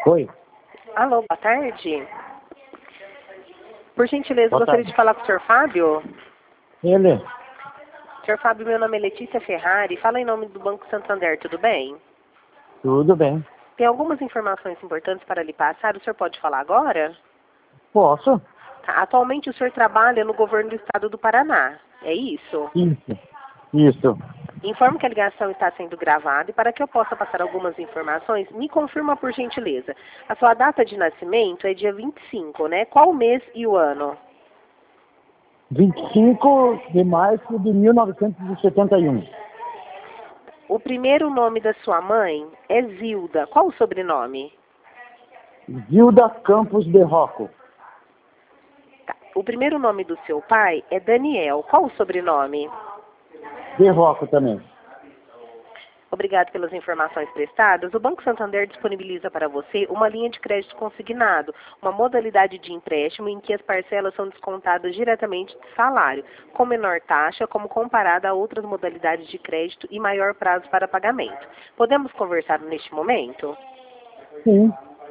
Oi. Alô, boa tarde. Por gentileza, Boa gostaria tarde. de falar com o Sr. Fábio. Ele? Sr. Fábio, meu nome é Letícia Ferrari. Fala em nome do Banco Santander, tudo bem? Tudo bem. Tem algumas informações importantes para lhe passar. O senhor pode falar agora? Posso? Tá. Atualmente o senhor trabalha no governo do estado do Paraná. É isso? Isso. Isso. Informo que a ligação está sendo gravada e para que eu possa passar algumas informações, me confirma por gentileza. A sua data de nascimento é dia 25, né? Qual o mês e o ano? 25 de março de 1971. O primeiro nome da sua mãe é Zilda. Qual o sobrenome? Gilda Campos de Rocco. Tá. O primeiro nome do seu pai é Daniel. Qual o sobrenome? De Rocco também. Obrigado pelas informações prestadas. O Banco Santander disponibiliza para você uma linha de crédito consignado, uma modalidade de empréstimo em que as parcelas são descontadas diretamente do salário, com menor taxa, como comparada a outras modalidades de crédito e maior prazo para pagamento. Podemos conversar neste momento? Sim.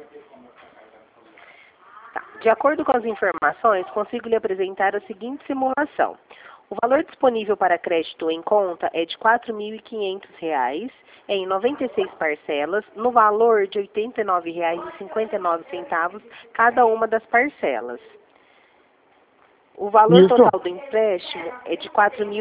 Tá. De acordo com as informações, consigo lhe apresentar a seguinte simulação. O valor disponível para crédito em conta é de R$ 4.500, em 96 parcelas, no valor de R$ 89,59 cada uma das parcelas. O valor Isso. total do empréstimo é de R$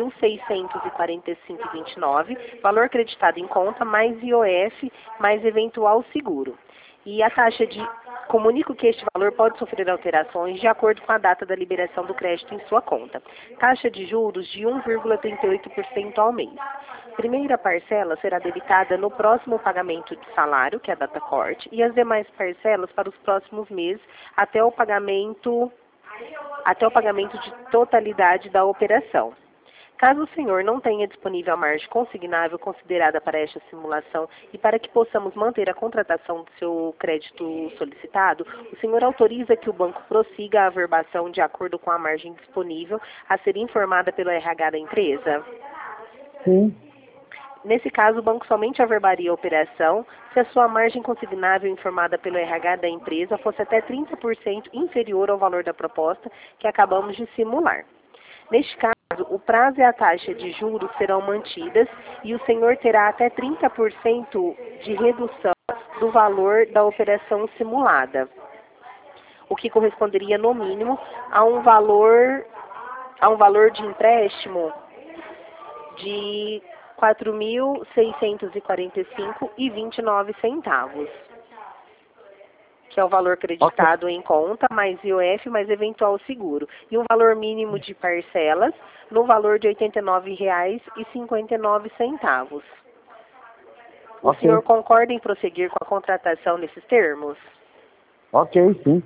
4.645,29, valor creditado em conta, mais IOF, mais eventual seguro. E a taxa de... Comunico que este valor pode sofrer alterações de acordo com a data da liberação do crédito em sua conta. Taxa de juros de 1,38% ao mês. Primeira parcela será debitada no próximo pagamento de salário, que é a data corte, e as demais parcelas para os próximos meses até o pagamento de totalidade da operação. Caso o senhor não tenha disponível a margem consignável considerada para esta simulação e para que possamos manter a contratação do seu crédito solicitado, o senhor autoriza que o banco prossiga a averbação de acordo com a margem disponível a ser informada pelo RH da empresa? Sim. Nesse caso, o banco somente averbaria a operação se a sua margem consignável informada pelo RH da empresa fosse até 30% inferior ao valor da proposta que acabamos de simular. Neste caso, o prazo e a taxa de juros serão mantidas e o senhor terá até 30% de redução do valor da operação simulada, o que corresponderia, no mínimo, a um valor de empréstimo de R$ 4.645,29, que é o valor creditado em conta, mais IOF, mais eventual seguro. E um valor mínimo de parcelas no valor de R$ 89,59. O senhor concorda em prosseguir com a contratação nesses termos? Ok, sim.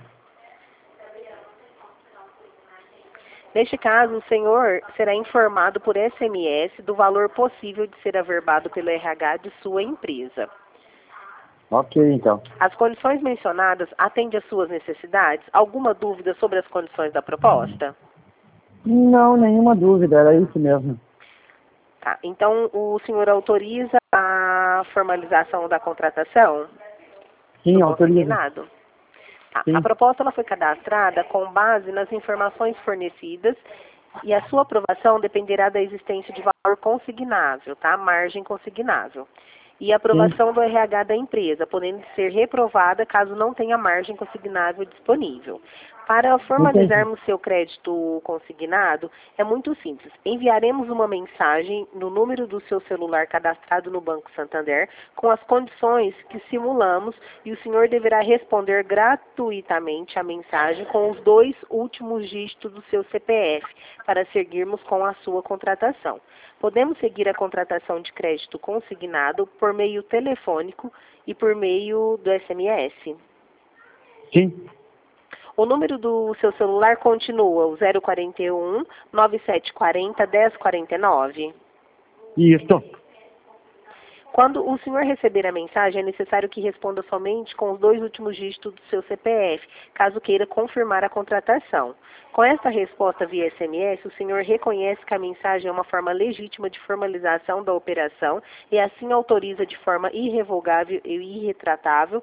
Neste caso, o senhor será informado por SMS do valor possível de ser averbado pelo RH de sua empresa. Ok, então. As condições mencionadas atendem às suas necessidades? Alguma dúvida sobre as condições da proposta? Não, nenhuma dúvida, era isso mesmo. Tá. Então, o senhor autoriza a formalização da contratação? Sim, Do autoriza. consignado? Tá. Sim. A proposta ela foi cadastrada com base nas informações fornecidas e a sua aprovação dependerá da existência de valor consignável, tá? Margem consignável. E a aprovação do RH da empresa, podendo ser reprovada caso não tenha margem consignável disponível. Para formalizarmos seu crédito consignado, é muito simples. Enviaremos uma mensagem no número do seu celular cadastrado no Banco Santander com as condições que simulamos e o senhor deverá responder gratuitamente a mensagem com os 2 últimos dígitos do seu CPF para seguirmos com a sua contratação. Podemos seguir a contratação de crédito consignado por meio telefônico e por meio do SMS. Sim. O número do seu celular continua o 041 9740 1049. Isso. Quando o senhor receber a mensagem, é necessário que responda somente com os 2 últimos dígitos do seu CPF, caso queira confirmar a contratação. Com esta resposta via SMS, o senhor reconhece que a mensagem é uma forma legítima de formalização da operação e assim autoriza de forma irrevogável e irretratável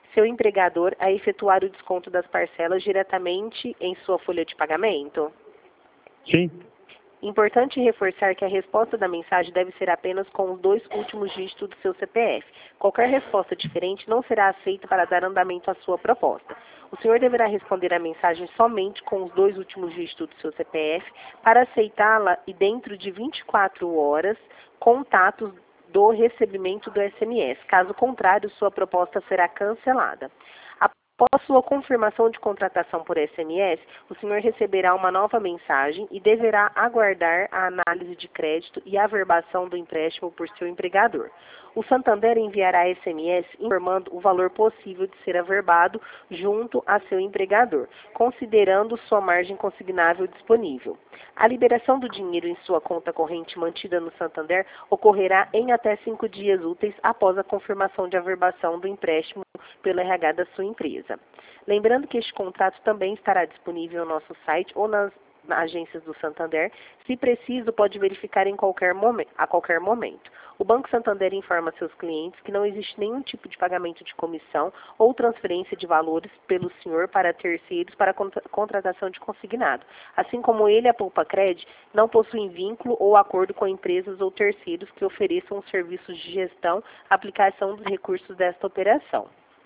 seu empregador a efetuar o desconto das parcelas diretamente em sua folha de pagamento? Sim. Importante reforçar que a resposta da mensagem deve ser apenas com os 2 últimos dígitos do seu CPF. Qualquer resposta diferente não será aceita para dar andamento à sua proposta. O senhor deverá responder a mensagem somente com os 2 últimos dígitos do seu CPF para aceitá-la e dentro de 24 horas, contatos do recebimento do SMS. Caso contrário, sua proposta será cancelada. Após sua confirmação de contratação por SMS, o senhor receberá uma nova mensagem e deverá aguardar a análise de crédito e averbação do empréstimo por seu empregador. O Santander enviará SMS informando o valor possível de ser averbado junto a seu empregador, considerando sua margem consignável disponível. A liberação do dinheiro em sua conta corrente mantida no Santander ocorrerá em até 5 dias úteis após a confirmação de averbação do empréstimo pelo RH da sua empresa. Lembrando que este contrato também estará disponível no nosso site ou nas agências do Santander. Se preciso, pode verificar a qualquer momento. O Banco Santander informa seus clientes que não existe nenhum tipo de pagamento de comissão ou transferência de valores pelo senhor para terceiros para contratação de consignado. Assim como ele, a Poupa-Cred, não possuem vínculo ou acordo com empresas ou terceiros que ofereçam serviços de gestão, aplicação dos recursos desta operação.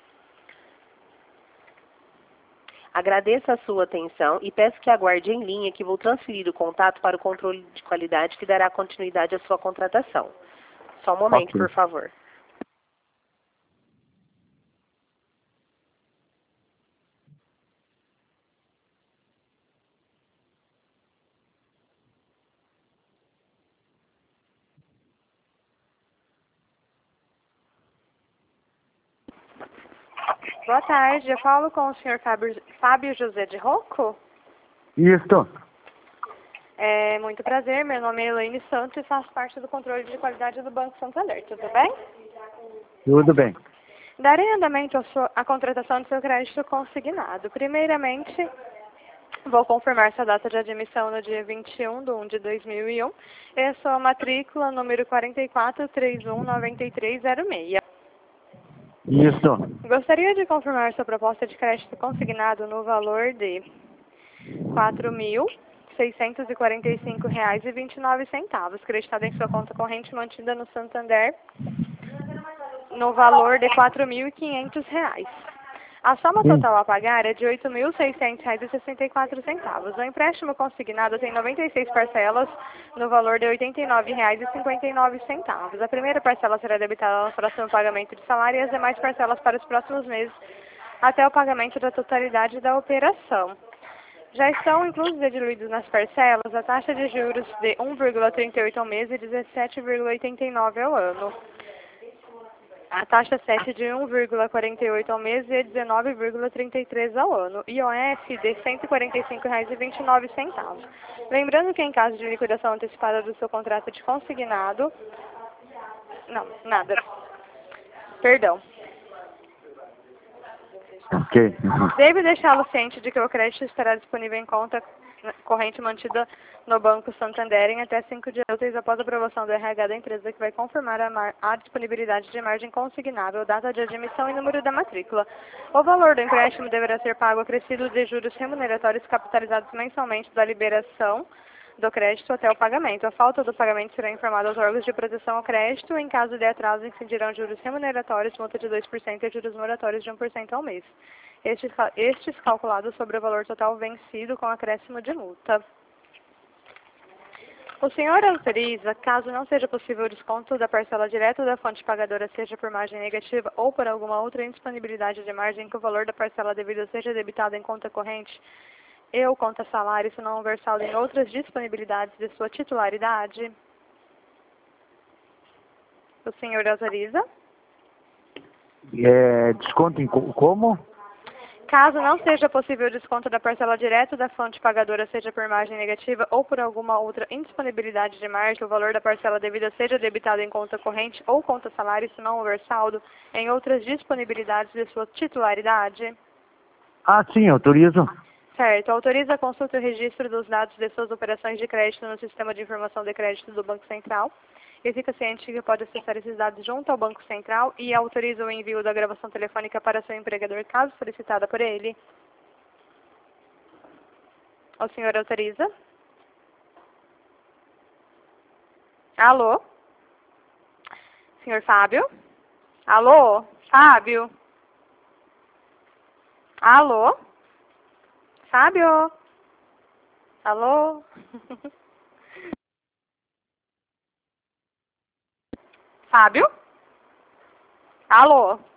Agradeço a sua atenção e peço que aguarde em linha que vou transferir o contato para o controle de qualidade que dará continuidade à sua contratação. Só um momento, Ok. por favor. Boa tarde, eu falo com o senhor Fábio José de Rocco. Isto. Muito prazer, meu nome é Elaine Santos e faço parte do controle de qualidade do Banco Santander, tudo bem? Tudo bem. Darei andamento à contratação do seu crédito consignado. Primeiramente, vou confirmar sua data de admissão no dia 21/1/2001 e a sua matrícula número 44319306. Isto. Gostaria de confirmar sua proposta de crédito consignado no valor de R$ 4.645,29, creditado em sua conta corrente mantida no Santander, no valor de R$ 4.500. A soma total a pagar é de R$ 8.600,64. O empréstimo consignado tem 96 parcelas no valor de R$ 89,59. A primeira parcela será debitada no próximo pagamento de salário e as demais parcelas para os próximos meses até o pagamento da totalidade da operação. Já estão inclusos e diluídos nas parcelas a taxa de juros de 1,38 ao mês e 17,89 ao ano. A taxa 7 de 1,48 ao mês e 19,33 ao ano. IOF de R$ 145,29. Lembrando que em caso de liquidação antecipada do seu contrato de consignado... Não, nada. Perdão. Ok. Deve deixá-lo ciente de que o crédito estará disponível em conta corrente mantida no Banco Santander em até 5 dias úteis após a aprovação do RH da empresa, que vai confirmar a disponibilidade de margem consignável, data de admissão e número da matrícula. O valor do empréstimo deverá ser pago acrescido de juros remuneratórios capitalizados mensalmente da liberação do crédito até o pagamento. A falta do pagamento será informada aos órgãos de proteção ao crédito. Em caso de atraso, incidirão juros remuneratórios, multa de 2% e juros moratórios de 1% ao mês. Estes calculados sobre o valor total vencido com acréscimo de multa. O senhor autoriza, caso não seja possível o desconto da parcela direta da fonte pagadora, seja por margem negativa ou por alguma outra indisponibilidade de margem, que o valor da parcela devida seja debitado em conta corrente e ou conta salário, se não houver saldo em outras disponibilidades de sua titularidade? O senhor autoriza? Desconto em como? Caso não seja possível o desconto da parcela direta da fonte pagadora, seja por margem negativa ou por alguma outra indisponibilidade de margem, o valor da parcela devida seja debitado em conta corrente ou conta salário, se não houver saldo em outras disponibilidades de sua titularidade? Ah, sim, autorizo. Certo. Autoriza a consulta e o registro dos dados de suas operações de crédito no Sistema de Informação de Crédito do Banco Central. e fica ciente que pode acessar esses dados junto ao Banco Central e autoriza o envio da gravação telefônica para seu empregador, caso solicitada por ele. O senhor autoriza? Alô? Senhor Fábio? Alô? Fábio? Alô? Fábio? Alô? Fábio? Alô?